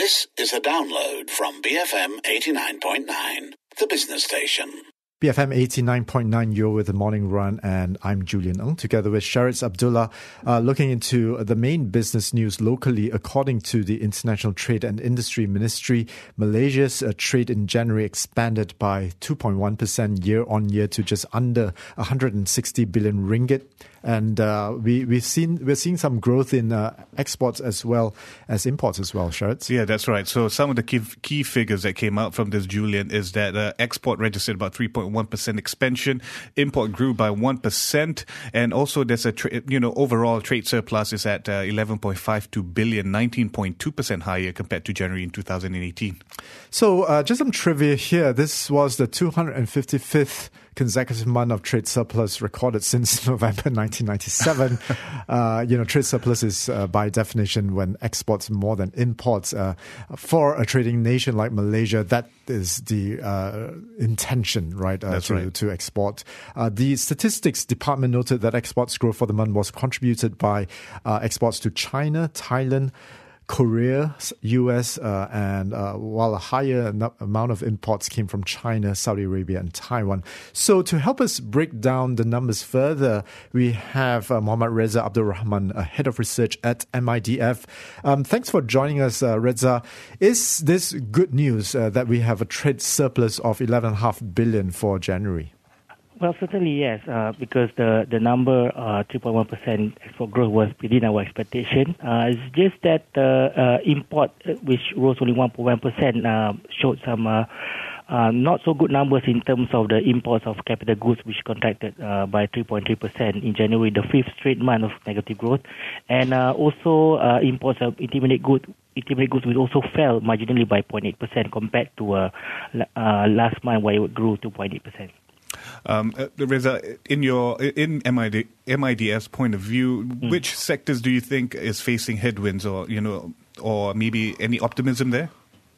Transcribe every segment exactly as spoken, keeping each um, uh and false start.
This is a download from B F M eighty-nine point nine, the business station. B F M eighty-nine point nine, you're with the Morning Run, and I'm Julian Ng, together with Shariz Abdullah, uh, looking into the main business news locally. According to the International Trade and Industry Ministry, Malaysia's uh, trade in January expanded by two point one percent year on year to just under one hundred sixty billion ringgit. And uh, we, we've seen, we're seeing some growth in uh, exports as well as imports as well, Shariz. Yeah, that's right. So some of the key, key figures that came out from this, Julian, is that uh, export registered about three point one percent expansion, import grew by one percent, and also there's a, tra- you know, overall trade surplus is at uh, eleven point five two billion, nineteen point two percent higher compared to January in two thousand eighteen. So uh, just some trivia here. This was the two hundred fifty-fifth consecutive month of trade surplus recorded since November nineteen ninety-seven. uh, you know, trade surplus is uh, by definition when exports more than imports. Uh, for a trading nation like Malaysia, that is the uh, intention, right? Uh, That's to, right. to export. Uh, the statistics department noted that exports growth for the month was contributed by uh, exports to China, Thailand, Korea, U S, uh, and uh, while a higher no- amount of imports came from China, Saudi Arabia, and Taiwan. So to help us break down the numbers further, we have uh, Mohammad Reza Abdul Rahman, uh, Head of Research at M I D F. Um, thanks for joining us, uh, Reza. Is this good news uh, that we have a trade surplus of eleven point five billion for January? Well, certainly yes, uh, because the the number uh, three point one percent export growth was within our expectation. Uh, it's just that the uh, uh, import, which rose only one point one percent, uh, showed some uh, uh, not so good numbers in terms of the imports of capital goods, which contracted uh, by three point three percent in January, the fifth straight month of negative growth, and uh, also uh, imports of intermediate goods. Intermediate goods will also fell marginally by zero point eight percent compared to uh, uh, last month, where it grew two point eight percent. Um, uh, Reza, in your in M I D, M I D F's point of view, mm. which sectors do you think is facing headwinds, or you know, or maybe any optimism there?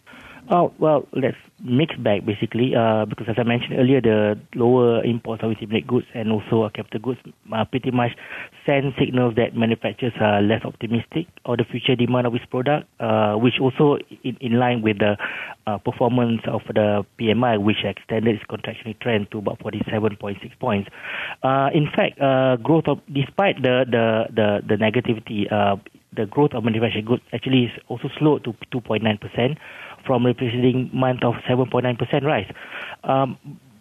Oh, well, let's mix bag basically, uh, because as I mentioned earlier, the lower imports of intermediate goods and also uh, capital goods uh, pretty much send signals that manufacturers are less optimistic of the future demand of its product, uh, which also in, in line with the uh, performance of the P M I, which extended its contractionary trend to about forty-seven point six points. Uh, in fact, uh, growth of, despite the, the, the, the negativity, uh, the growth of manufactured goods actually is also slowed to two point nine percent from the preceding month of seven point nine percent rise. Um,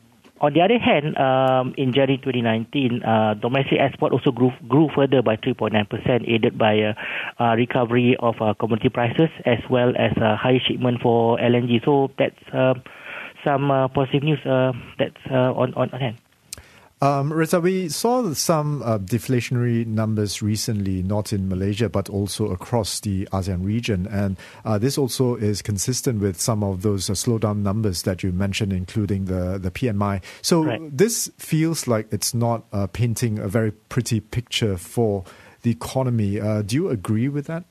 on the other hand, um, in January twenty nineteen, uh, domestic export also grew, grew further by three point nine percent, aided by a uh, uh, recovery of uh, commodity prices as well as uh, high shipment for L N G. So that's uh, some uh, positive news uh, that's uh, on, on, on hand. Um, Reza, we saw some uh, deflationary numbers recently, not in Malaysia, but also across the ASEAN region. And uh, this also is consistent with some of those uh, slowdown numbers that you mentioned, including the, the P M I. So right. This feels like it's not uh, painting a very pretty picture for the economy. Uh, do you agree with that?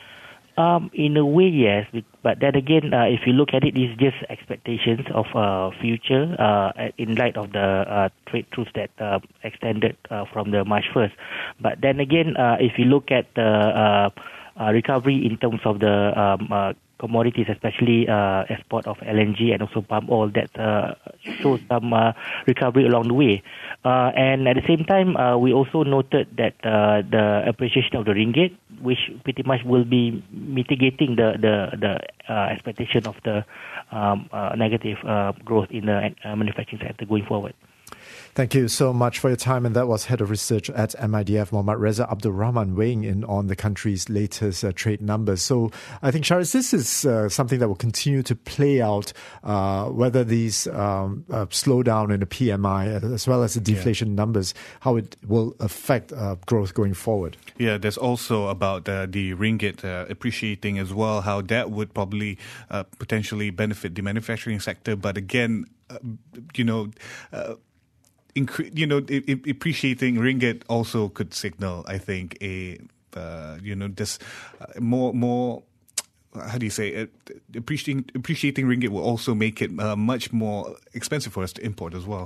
Um, in a way, yes. But then again, uh, if you look at it, it's just expectations of uh, future uh, in light of the uh, trade truce that uh, extended uh, from the March first. But then again, uh, if you look at the uh, uh, recovery in terms of the um, uh, commodities, especially uh, export of L N G and also palm oil, that uh, shows some uh, recovery along the way. Uh, and at the same time, uh, we also noted that uh, the appreciation of the ringgit, which pretty much will be mitigating the the, the uh, expectation of the um, uh, negative uh, growth in the uh, manufacturing sector going forward. Thank you so much for your time. And that was Head of Research at M I D F, Mohammad Reza Abdul Rahman, weighing in on the country's latest uh, trade numbers. So I think, Shariz, this is uh, something that will continue to play out, uh, whether these um, uh, slowdown in the P M I as well as the deflation yeah. numbers, how it will affect uh, growth going forward. Yeah, there's also about uh, the ringgit uh, appreciating as well, how that would probably uh, potentially benefit the manufacturing sector. But again, uh, you know, uh, Incre- you know, I- I- appreciating ringgit also could signal, I think, a uh, you know, this uh, more more. How do you say it? Appreciating appreciating ringgit will also make it uh, much more expensive for us to import as well.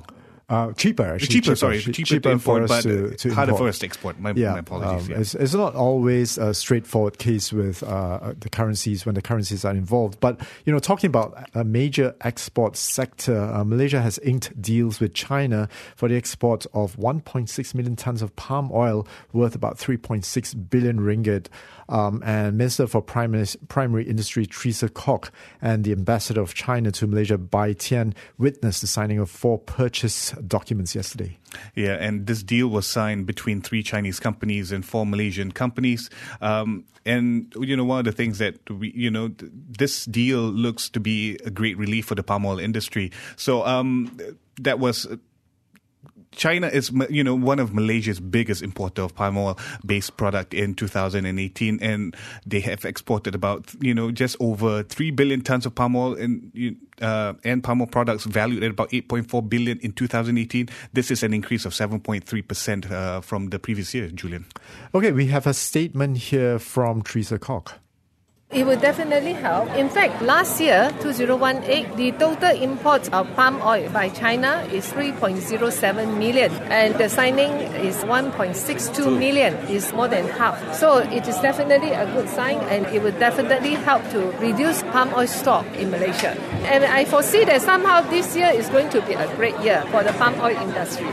Uh, cheaper, actually. Cheaper, cheaper sorry. cheaper, Cheaper, cheaper to import, for us but to, to harder import. for us to export. My, yeah, my apologies. um, yeah. it's, it's not always a straightforward case with uh, the currencies when the currencies are involved. But, you know, talking about a major export sector, uh, Malaysia has inked deals with China for the export of one point six million tons of palm oil worth about three point six billion ringgit. Um, and Minister for Primary, Primary Industry Teresa Kok and the Ambassador of China to Malaysia, Bai Tian, witnessed the signing of four purchase documents yesterday. Yeah, and this deal was signed between three Chinese companies and four Malaysian companies. Um, and, you know, one of the things that, we, you know, th- this deal looks to be a great relief for the palm oil industry. So um, that was... China is, you know, one of Malaysia's biggest importer of palm oil-based product in two thousand eighteen, and they have exported about, you know, just over three billion tons of palm oil and uh, and palm oil products valued at about eight point four billion in two thousand eighteen. This is an increase of seven point three percent uh, from the previous year, Julian. Okay, we have a statement here from Teresa Kok. It will definitely help. In fact, last year, two thousand eighteen, the total imports of palm oil by China is three point zero seven million, and the signing is one point six two million, is more than half. So it is definitely a good sign, and it will definitely help to reduce palm oil stock in Malaysia. And I foresee that somehow this year is going to be a great year for the palm oil industry.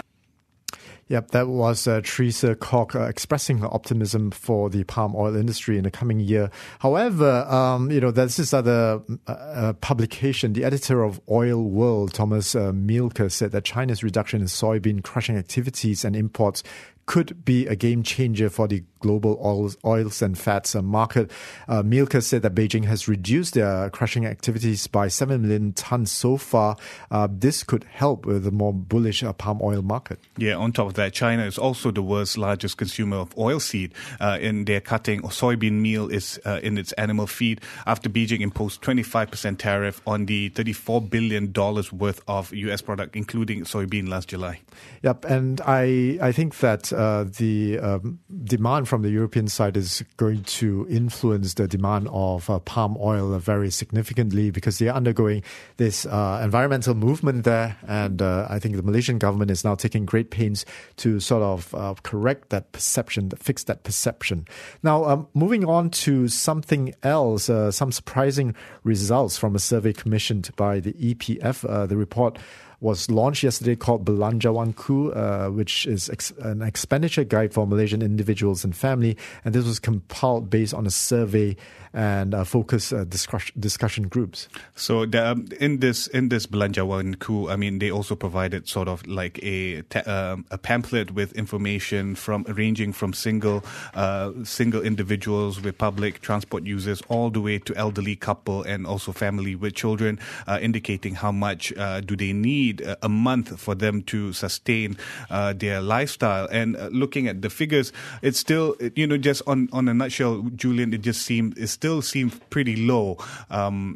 Yep, that was uh, Teresa Kok uh, expressing her optimism for the palm oil industry in the coming year. However, um, you know, there's this other uh, uh, publication. The editor of Oil World, Thomas uh, Mielke, said that China's reduction in soybean crushing activities and imports could be a game changer for the global oils, oils and fats uh, market. Uh, Mielke said that Beijing has reduced their crushing activities by seven million tons so far. Uh, this could help with a more bullish uh, palm oil market. Yeah, on top of that, China is also the world's largest consumer of oilseed. Uh, in their cutting, soybean meal is uh, in its animal feed after Beijing imposed twenty-five percent tariff on the thirty-four billion dollars worth of U S product, including soybean, last July. Yep, and I, I think that uh, the um, demand from the European side is going to influence the demand of uh, palm oil uh, very significantly because they are undergoing this uh, environmental movement there. And uh, I think the Malaysian government is now taking great pains to sort of uh, correct that perception, fix that perception. Now, um, moving on to something else, uh, some surprising results from a survey commissioned by the E P F. Uh, the report was launched yesterday called Belanjawanku, uh, which is ex- an expenditure guide for Malaysian individuals and family. And this was compiled based on a survey and uh, focus uh, discussion, discussion groups. So the, um, in this in this Belanjawanku, I mean, they also provided sort of like a ta- um, a pamphlet with information from ranging from single uh, single individuals with public transport users all the way to elderly couple and also family with children, uh, indicating how much uh, do they need a month for them to sustain uh, their lifestyle. And uh, looking at the figures, it's still, you know, just on, on a nutshell, Julian, it just seemed, it still seemed pretty low. Um,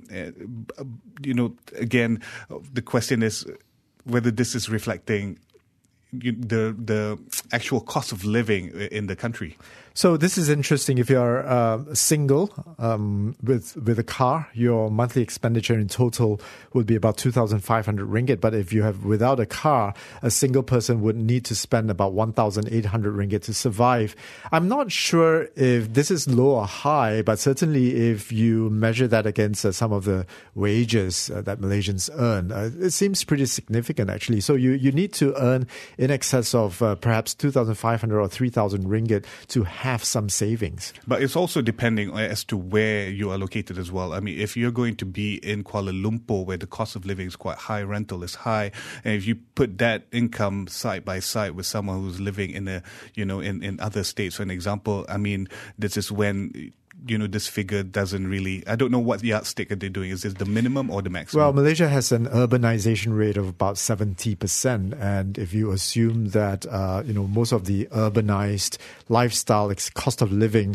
you know, again, the question is whether this is reflecting the the actual cost of living in the country. So this is interesting. If you're uh, single um, with with a car, your monthly expenditure in total would be about two thousand five hundred ringgit. But if you have without a car, a single person would need to spend about one thousand eight hundred ringgit to survive. I'm not sure if this is low or high, but certainly if you measure that against uh, some of the wages uh, that Malaysians earn, uh, it seems pretty significant actually. So you, you need to earn in excess of uh, perhaps two thousand five hundred or three thousand ringgit to have have some savings. But it's also depending as to where you are located as well. I mean, if you're going to be in Kuala Lumpur, where the cost of living is quite high, rental is high, and if you put that income side by side with someone who's living in a, you know, in, in other states, for an example, I mean, this is when, you know, this figure doesn't really, I don't know what yardstick are they doing. Is this the minimum or the maximum? Well, Malaysia has an urbanization rate of about seventy percent. And if you assume that, uh, you know, most of the urbanized lifestyle, cost of living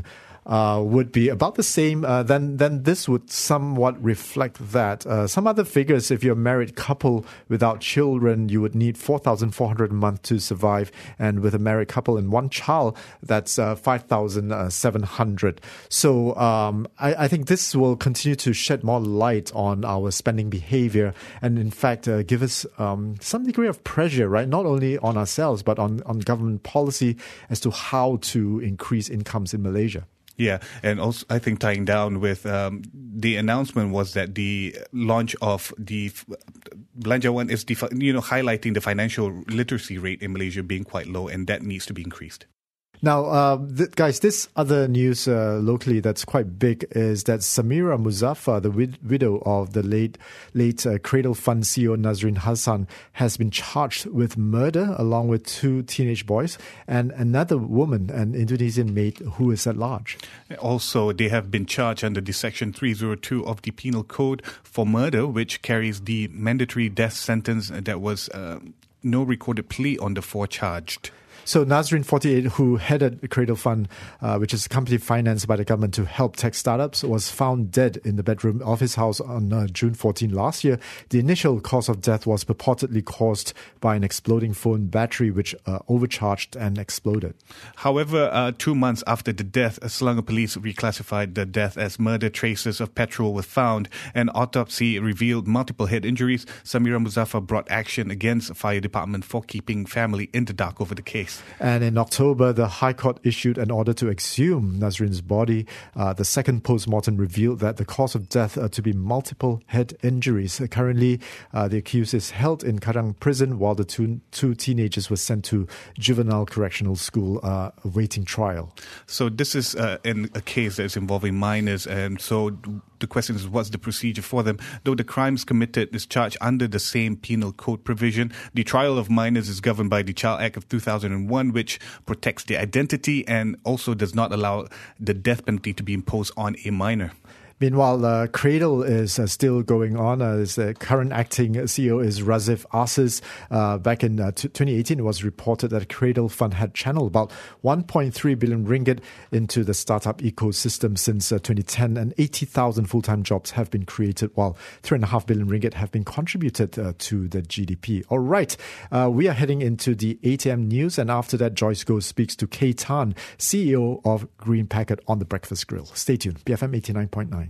uh, would be about the same, uh, then then this would somewhat reflect that. Uh, some other figures, if you're a married couple without children, you would need four thousand four hundred dollars a month to survive. And with a married couple and one child, that's uh, five thousand seven hundred dollars. So um, I, I think this will continue to shed more light on our spending behavior and, in fact, uh, give us um, some degree of pressure, right? Not only on ourselves, but on, on government policy as to how to increase incomes in Malaysia. Yeah, and also I think tying down with um, the announcement was that the launch of the Belanjawan is the, you know highlighting the financial literacy rate in Malaysia being quite low, and that needs to be increased. Now, uh, th- guys, this other news uh, locally that's quite big is that Samira Muzaffar, the wid- widow of the late late uh, Cradle Fund C E O Nazrin Hassan, has been charged with murder along with two teenage boys and another woman, an Indonesian maid, who is at large. Also, they have been charged under the Section three oh two of the Penal Code for murder, which carries the mandatory death sentence that was uh, no recorded plea on the four charged. So Nazrin, forty-eight, who headed the Cradle Fund, uh, which is a company financed by the government to help tech startups, was found dead in the bedroom of his house on uh, June fourteenth last year. The initial cause of death was purportedly caused by an exploding phone battery, which uh, overcharged and exploded. However, uh, two months after the death, Selangor police reclassified the death as murder. Traces of petrol were found. An autopsy revealed multiple head injuries. Samira Muzaffar brought action against the fire department for keeping family in the dark over the case. And in October, the High Court issued an order to exhume Nazrin's body. Uh, the second post-mortem revealed that the cause of death uh, to be multiple head injuries. Uh, currently, uh, the accused is held in Kadang prison while the two, two teenagers were sent to juvenile correctional school uh, awaiting trial. So this is uh, in a case that is involving minors, and so the question is, what's the procedure for them? Though the crimes committed is charged under the same penal code provision, the trial of minors is governed by the Child Act of two thousand one, which protects their identity and also does not allow the death penalty to be imposed on a minor. Meanwhile, uh, Cradle is uh, still going on. Uh, the current acting C E O is Razif Aziz. Uh, back in uh, t- twenty eighteen, it was reported that Cradle Fund had channeled about one point three billion ringgit into the startup ecosystem since uh, twenty ten, and eighty thousand full-time jobs have been created, while three point five billion ringgit have been contributed uh, to the G D P. All right, uh, we are heading into the eight a.m. news, and after that, Joyce Goh speaks to Kay Tan, C E O of Green Packet, on the Breakfast Grill. Stay tuned. B F M eighty-nine point nine.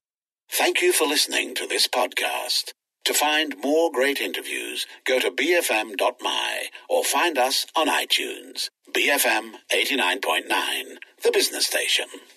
Thank you for listening to this podcast. To find more great interviews, go to b f m dot m y or find us on iTunes. B F M eighty-nine point nine, the business station.